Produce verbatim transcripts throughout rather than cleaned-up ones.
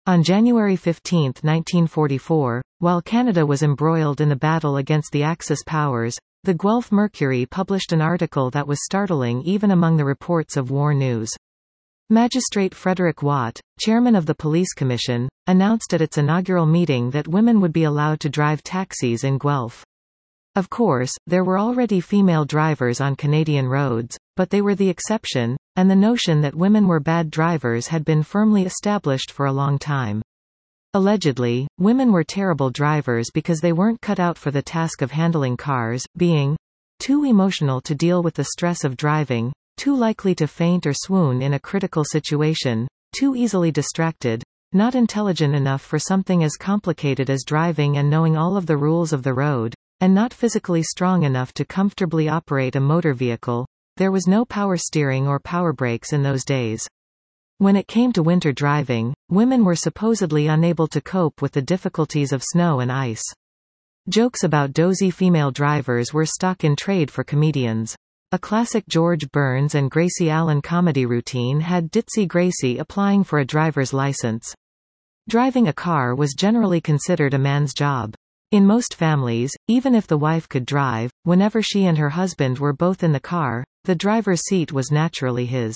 On January fifteenth nineteen forty-four, while Canada was embroiled in the battle against the Axis powers, the Guelph Mercury published an article that was startling even among the reports of war news. Magistrate Frederick Watt, chairman of the Police Commission, announced at its inaugural meeting that women would be allowed to drive taxis in Guelph. Of course, there were already female drivers on Canadian roads, but they were the exception, and the notion that women were bad drivers had been firmly established for a long time. Allegedly, women were terrible drivers because they weren't cut out for the task of handling cars, being too emotional to deal with the stress of driving, too likely to faint or swoon in a critical situation, too easily distracted, not intelligent enough for something as complicated as driving and knowing all of the rules of the road, and not physically strong enough to comfortably operate a motor vehicle. There was no power steering or power brakes in those days. When it came to winter driving, women were supposedly unable to cope with the difficulties of snow and ice. Jokes about dozy female drivers were stock in trade for comedians. A classic George Burns and Gracie Allen comedy routine had Ditzy Gracie applying for a driver's license. Driving a car was generally considered a man's job. In most families, even if the wife could drive, whenever she and her husband were both in the car, the driver's seat was naturally his.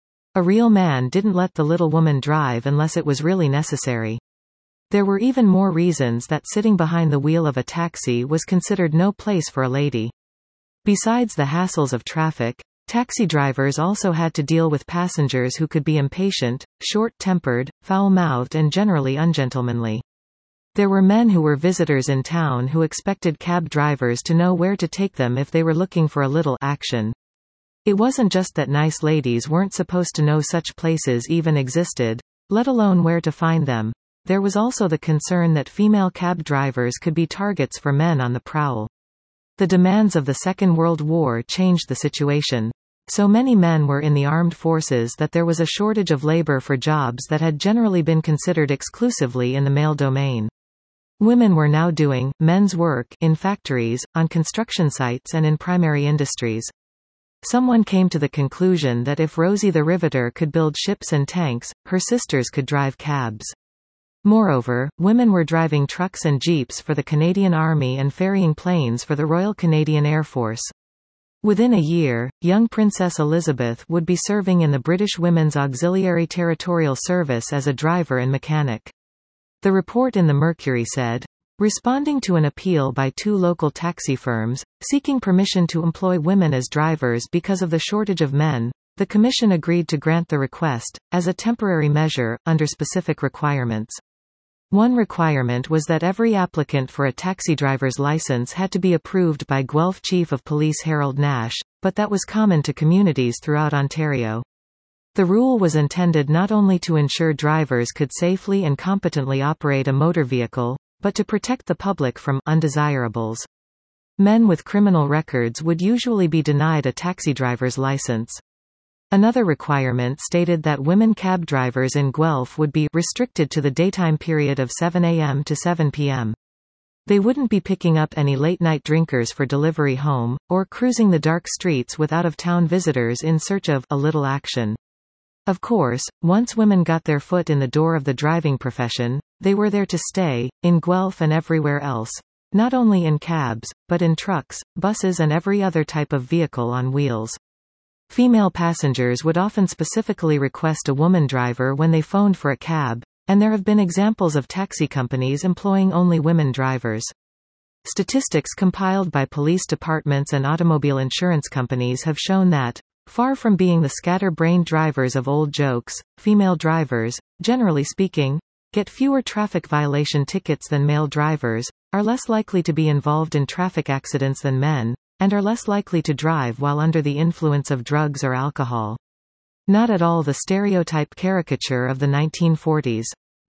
A real man didn't let the little woman drive unless it was really necessary. There were even more reasons that sitting behind the wheel of a taxi was considered no place for a lady. Besides the hassles of traffic, taxi drivers also had to deal with passengers who could be impatient, short-tempered, foul-mouthed and generally ungentlemanly. There were men who were visitors in town who expected cab drivers to know where to take them if they were looking for a little action. It wasn't just that nice ladies weren't supposed to know such places even existed, let alone where to find them. There was also the concern that female cab drivers could be targets for men on the prowl. The demands of the Second World War changed the situation. So many men were in the armed forces that there was a shortage of labor for jobs that had generally been considered exclusively in the male domain. Women were now doing men's work in factories, on construction sites and in primary industries. Someone came to the conclusion that if Rosie the Riveter could build ships and tanks, her sisters could drive cabs. Moreover, women were driving trucks and jeeps for the Canadian Army and ferrying planes for the Royal Canadian Air Force. Within a year, young Princess Elizabeth would be serving in the British Women's Auxiliary Territorial Service as a driver and mechanic. The report in the Mercury said, responding to an appeal by two local taxi firms, seeking permission to employ women as drivers because of the shortage of men, the Commission agreed to grant the request, as a temporary measure, under specific requirements. One requirement was that every applicant for a taxi driver's license had to be approved by Guelph Chief of Police Harold Nash, but that was common to communities throughout Ontario. The rule was intended not only to ensure drivers could safely and competently operate a motor vehicle, but to protect the public from undesirables. Men with criminal records would usually be denied a taxi driver's license. Another requirement stated that women cab drivers in Guelph would be restricted to the daytime period of seven a m to seven p m They wouldn't be picking up any late-night drinkers for delivery home, or cruising the dark streets with out-of-town visitors in search of a little action. Of course, once women got their foot in the door of the driving profession, they were there to stay, in Guelph and everywhere else. Not only in cabs, but in trucks, buses and every other type of vehicle on wheels. Female passengers would often specifically request a woman driver when they phoned for a cab, and there have been examples of taxi companies employing only women drivers. Statistics compiled by police departments and automobile insurance companies have shown that, far from being the scatter-brained drivers of old jokes, female drivers, generally speaking, get fewer traffic violation tickets than male drivers, are less likely to be involved in traffic accidents than men, and are less likely to drive while under the influence of drugs or alcohol. Not at all the stereotype caricature of the nineteen forties.